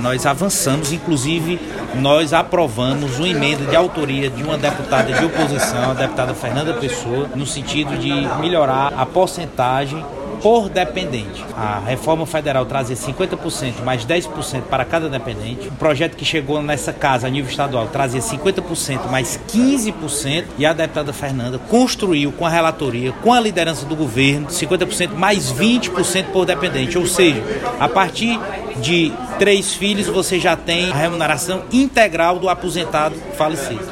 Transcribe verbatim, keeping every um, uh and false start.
nós avançamos, inclusive nós aprovamos uma emenda de autoria de uma deputada de oposição, a deputada Fernanda Pessoa, no sentido de melhorar a porcentagem por dependente. A reforma federal trazia cinquenta por cento mais dez por cento para cada dependente. O projeto que chegou nessa casa a nível estadual trazia cinquenta por cento mais quinze por cento e a deputada Fernanda construiu com a relatoria, com a liderança do governo, cinquenta por cento mais vinte por cento por dependente. Ou seja, a partir de três filhos você já tem a remuneração integral do aposentado falecido.